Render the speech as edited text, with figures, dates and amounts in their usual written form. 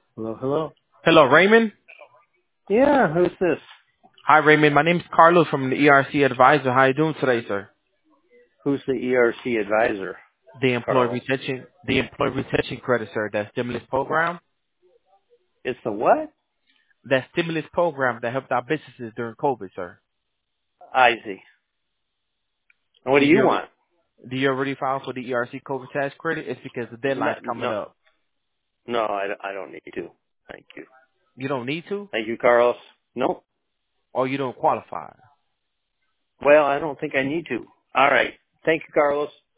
Hello, hello. Hello, Raymond. Yeah, who's this? Hi, Raymond. My name's Carlos from the ERC Advisor. How you doing today, sir? Who's the ERC advisor, Carlos? The employee retention credit, sir. It's the what? That stimulus program that helped our businesses during COVID, sir. I see. And what do Did you you want? do you already file for the ERC COVID tax credit? It's because the No, deadline's coming no, up. no, I don't need to. Thank you. You don't need to, Thank you, Carlos. No. or you don't qualify. Well, I don't think I need to. All right. Thank you, Carlos.